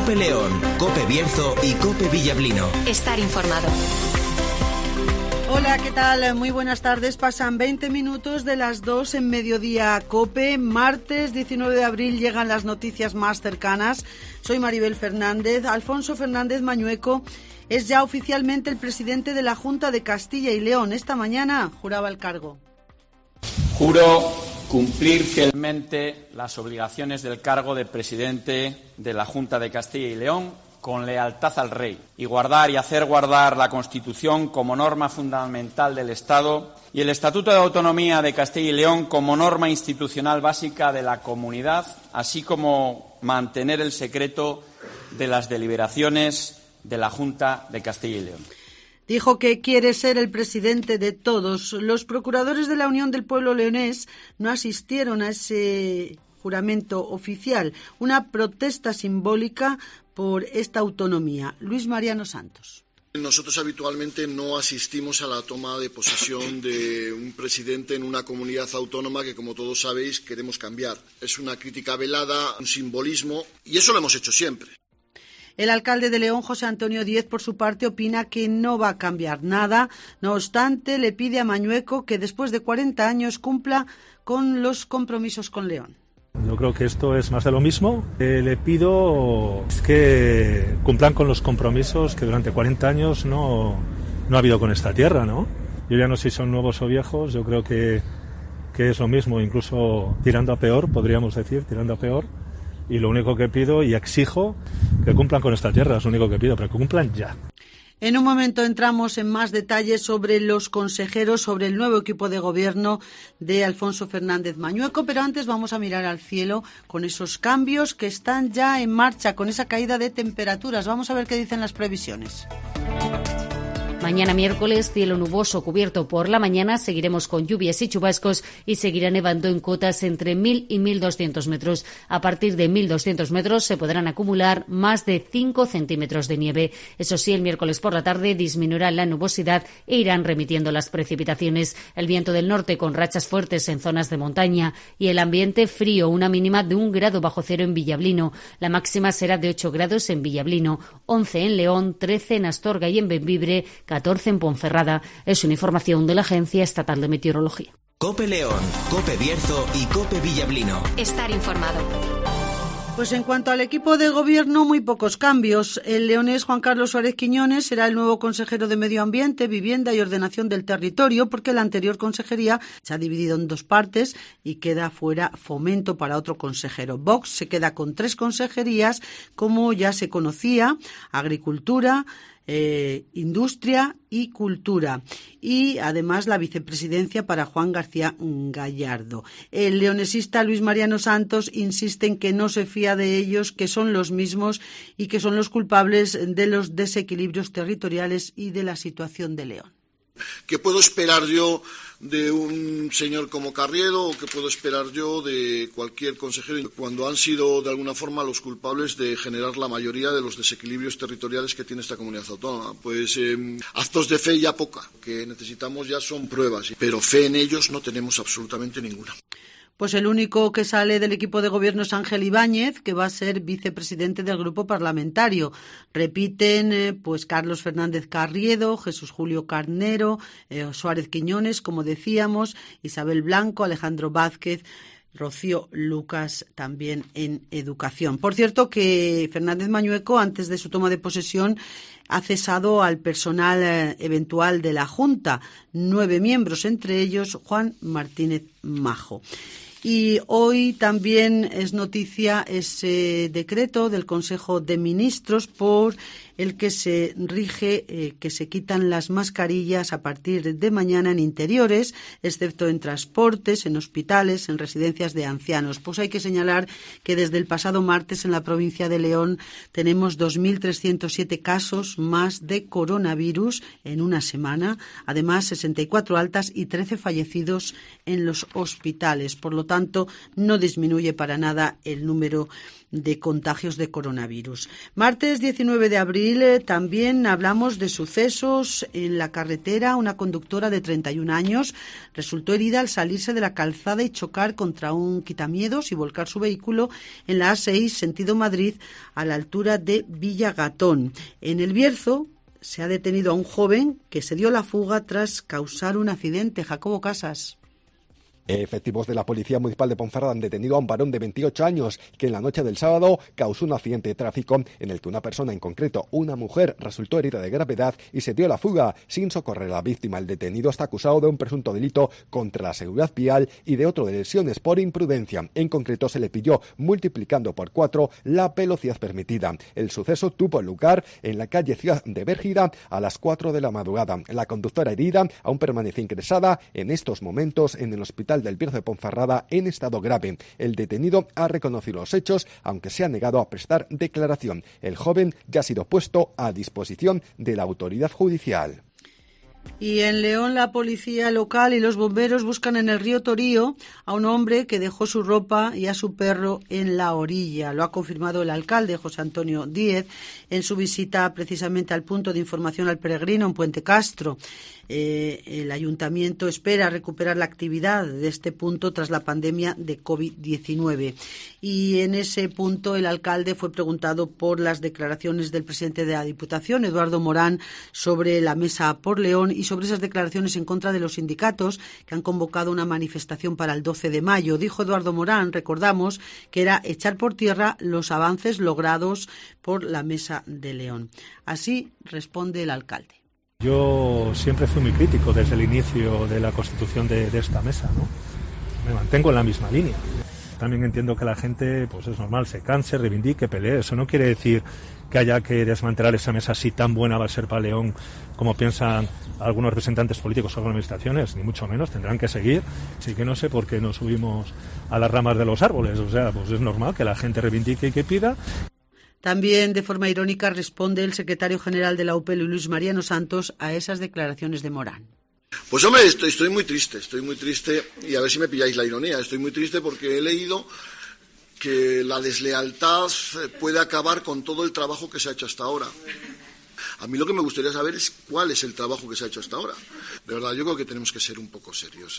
COPE León, COPE Bierzo y COPE Villablino. Estar informado. Hola, ¿qué tal? Muy buenas tardes. Pasan 20 minutos de las 2 en Mediodía COPE. Martes 19 de abril llegan las noticias más cercanas. Soy Maribel Fernández. Alfonso Fernández Mañueco es ya oficialmente el presidente de la Junta de Castilla y León. Esta mañana juraba el cargo. Juro cumplir fielmente las obligaciones del cargo de presidente de la Junta de Castilla y León con lealtad al Rey y guardar y hacer guardar la Constitución como norma fundamental del Estado y el Estatuto de Autonomía de Castilla y León como norma institucional básica de la comunidad, así como mantener el secreto de las deliberaciones de la Junta de Castilla y León. Dijo que quiere ser el presidente de todos. Los procuradores de la Unión del Pueblo Leonés no asistieron a ese juramento oficial, una protesta simbólica por esta autonomía. Luis Mariano Santos. Nosotros habitualmente no asistimos a la toma de posesión de un presidente en una comunidad autónoma que, como todos sabéis, queremos cambiar. Es una crítica velada, un simbolismo, y eso lo hemos hecho siempre. El alcalde de León, José Antonio Díez, por su parte, opina que no va a cambiar nada. No obstante, le pide a Mañueco que después de 40 años cumpla con los compromisos con León. Yo creo que esto es más de lo mismo. Le pido que cumplan con los compromisos que durante 40 años no ha habido con esta tierra, ¿no? Yo ya no sé si son nuevos o viejos, yo creo que es lo mismo, incluso tirando a peor, podríamos decir, tirando a peor. Y lo único que pido y exijo que cumplan con esta tierra, es lo único que pido, pero que cumplan ya. En un momento entramos en más detalles sobre los consejeros, sobre el nuevo equipo de gobierno de Alfonso Fernández Mañueco, pero antes vamos a mirar al cielo con esos cambios que están ya en marcha, con esa caída de temperaturas. Vamos a ver qué dicen las previsiones. Mañana miércoles, cielo nuboso cubierto por la mañana, seguiremos con lluvias y chubascos y seguirá nevando en cotas entre 1.000 y 1.200 metros. A partir de 1.200 metros se podrán acumular más de 5 centímetros de nieve. Eso sí, el miércoles por la tarde disminuirá la nubosidad e irán remitiendo las precipitaciones. El viento del norte con rachas fuertes en zonas de montaña y el ambiente frío, una mínima de 1 grado bajo cero en Villablino. La máxima será de 8 grados en Villablino, 11 en León, 13 en Astorga y en Bembibre, 14 en Ponferrada. Es una información de la Agencia Estatal de Meteorología. COPE León, COPE Bierzo y COPE Villablino. Estar informado. Pues en cuanto al equipo de gobierno, muy pocos cambios. El leonés Juan Carlos Suárez Quiñones será el nuevo consejero de Medio Ambiente, Vivienda y Ordenación del Territorio, porque la anterior consejería se ha dividido en 2 partes y queda fuera Fomento para otro consejero. Vox se queda con 3 consejerías, como ya se conocía: Agricultura, Industria y Cultura, y además la vicepresidencia para Juan García Gallardo. El leonesista Luis Mariano Santos insiste en que no se fía de ellos, que son los mismos y que son los culpables de los desequilibrios territoriales y de la situación de León. ¿Qué puedo esperar yo de un señor como Carriedo, o qué puedo esperar yo de cualquier consejero cuando han sido de alguna forma los culpables de generar la mayoría de los desequilibrios territoriales que tiene esta comunidad autónoma? Pues actos de fe ya poca, que necesitamos ya son pruebas, pero fe en ellos no tenemos absolutamente ninguna. Pues el único que sale del equipo de gobierno es Ángel Ibáñez, que va a ser vicepresidente del grupo parlamentario. Repiten pues Carlos Fernández Carriedo, Jesús Julio Carnero, Suárez Quiñones, como decíamos, Isabel Blanco, Alejandro Vázquez, Rocío Lucas también en Educación. Por cierto que Fernández Mañueco, antes de su toma de posesión, ha cesado al personal eventual de la Junta, 9 miembros, entre ellos Juan Martínez Majo. Y hoy también es noticia ese decreto del Consejo de Ministros por el que se rige que se quitan las mascarillas a partir de mañana en interiores, excepto en transportes, en hospitales, en residencias de ancianos. Pues hay que señalar que desde el pasado martes en la provincia de León tenemos 2.307 casos más de coronavirus en una semana, además 64 altas y 13 fallecidos en los hospitales. Por lo tanto, no disminuye para nada el número de contagios de coronavirus. Martes 19 de abril abril también hablamos de sucesos en la carretera. Una conductora de 31 años resultó herida al salirse de la calzada y chocar contra un quitamiedos y volcar su vehículo en la A6 sentido Madrid a la altura de Villagatón. En El Bierzo se ha detenido a un joven que se dio la fuga tras causar un accidente. Jacobo Casas. Efectivos de la Policía Municipal de Ponferrada han detenido a un varón de 28 años que en la noche del sábado causó un accidente de tráfico en el que una persona, en concreto una mujer, resultó herida de gravedad y se dio la fuga sin socorrer a la víctima. El detenido está acusado de un presunto delito contra la seguridad vial y de otro de lesiones por imprudencia. En concreto, se le pilló multiplicando por 4 la velocidad permitida. El suceso tuvo lugar en la calle Ciudad de Bérgida a las 4 de la madrugada. La conductora herida aún permanece ingresada en estos momentos en el hospital del Bierzo de Ponferrada en estado grave. El detenido ha reconocido los hechos, aunque se ha negado a prestar declaración. El joven ya ha sido puesto a disposición de la autoridad judicial. Y en León, la policía local y los bomberos buscan en el río Torío a un hombre que dejó su ropa y a su perro en la orilla. Lo ha confirmado el alcalde, José Antonio Díez, en su visita precisamente al punto de información al peregrino en Puente Castro. El ayuntamiento espera recuperar la actividad de este punto tras la pandemia de COVID-19. Y en ese punto el alcalde fue preguntado por las declaraciones del presidente de la Diputación, Eduardo Morán, sobre la Mesa por León y sobre esas declaraciones en contra de los sindicatos que han convocado una manifestación para el 12 de mayo. Dijo Eduardo Morán, recordamos, que era echar por tierra los avances logrados por la Mesa de León. Así responde el alcalde. Yo siempre fui muy crítico desde el inicio de la constitución de esta mesa, ¿no? Me mantengo en la misma línea. También entiendo que la gente, pues es normal, se canse, reivindique, pelee. Eso no quiere decir que haya que desmantelar esa mesa si tan buena va a ser para León como piensan algunos representantes políticos o administraciones, ni mucho menos, tendrán que seguir. Así que no sé por qué nos subimos a las ramas de los árboles. O sea, pues es normal que la gente reivindique y que pida. También, de forma irónica, responde el secretario general de la UPL, Luis Mariano Santos, a esas declaraciones de Morán. Pues hombre, estoy muy triste, y a ver si me pilláis la ironía. Estoy muy triste porque he leído que la deslealtad puede acabar con todo el trabajo que se ha hecho hasta ahora. A mí lo que me gustaría saber es cuál es el trabajo que se ha hecho hasta ahora. De verdad, yo creo que tenemos que ser un poco serios.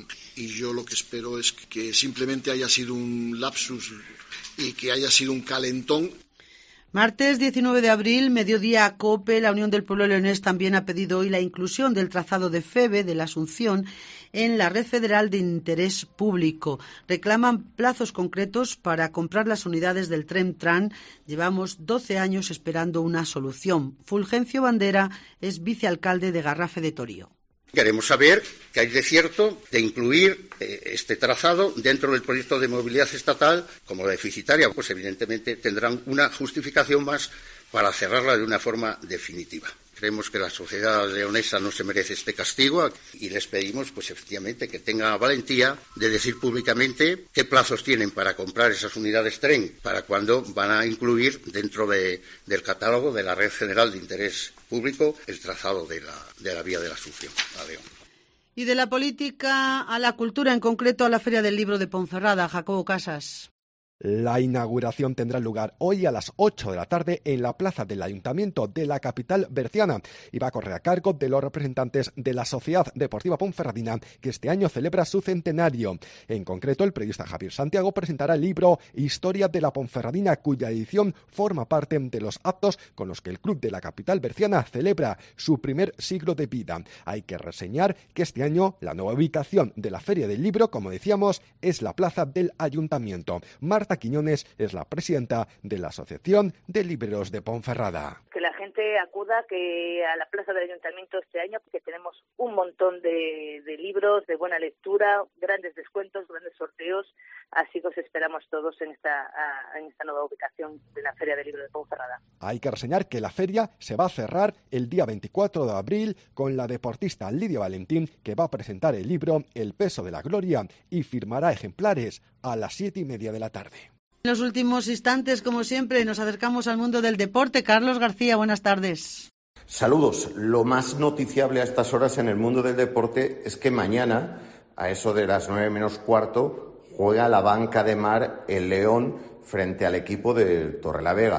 Y yo lo que espero es que simplemente haya sido un lapsus y que haya sido un calentón. Martes 19 de abril, mediodía, COPE, la Unión del Pueblo Leonés también ha pedido hoy la inclusión del trazado de FEVE de la Asunción en la red federal de interés público. Reclaman plazos concretos para comprar las unidades del Tren-Tran. Llevamos 12 años esperando una solución. Fulgencio Bandera es vicealcalde de Garrafe de Torío. Queremos saber qué hay de cierto de incluir este trazado dentro del proyecto de movilidad estatal como deficitaria. Pues evidentemente tendrán una justificación más para cerrarla de una forma definitiva. Creemos que la sociedad leonesa no se merece este castigo y les pedimos, pues efectivamente, que tengan valentía de decir públicamente qué plazos tienen para comprar esas unidades tren, para cuándo van a incluir dentro del catálogo de la Red General de Interés Público el trazado de la vía de la Asunción a León. Y de la política a la cultura, en concreto a la Feria del Libro de Ponferrada. Jacobo Casas. La inauguración tendrá lugar hoy a las 8 de la tarde en la plaza del Ayuntamiento de la capital berciana y va a correr a cargo de los representantes de la Sociedad Deportiva Ponferradina, que este año celebra su centenario. En concreto, el periodista Javier Santiago presentará el libro Historia de la Ponferradina, cuya edición forma parte de los actos con los que el club de la capital berciana celebra su primer siglo de vida. Hay que reseñar que este año la nueva ubicación de la Feria del Libro, como decíamos, es la plaza del Ayuntamiento. Marta Quiñones es la presidenta de la Asociación de Libreros de Ponferrada. Que la gente acuda a la plaza del Ayuntamiento este año, porque tenemos un montón de libros de buena lectura, grandes descuentos, grandes sorteos, así que os esperamos todos en esta nueva ubicación de la Feria del Libro de Ponferrada. Hay que reseñar que la feria se va a cerrar el día 24 de abril con la deportista Lidia Valentín, que va a presentar el libro El peso de la gloria y firmará ejemplares a las 7:30 de la tarde. En los últimos instantes, como siempre, nos acercamos al mundo del deporte. Carlos García, buenas tardes. Saludos. Lo más noticiable a estas horas en el mundo del deporte es que mañana, a eso de las 9 menos cuarto, juega la Banca de Mar el León frente al equipo de Torrelavega.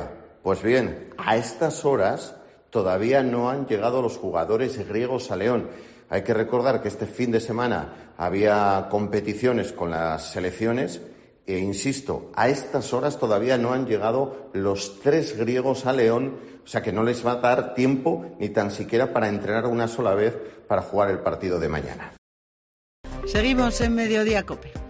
Pues bien, a estas horas todavía no han llegado los jugadores griegos a León. Hay que recordar que este fin de semana había competiciones con las selecciones e, insisto, a estas horas todavía no han llegado los 3 griegos a León, o sea que no les va a dar tiempo ni tan siquiera para entrenar una sola vez para jugar el partido de mañana. Seguimos en Mediodía COPE.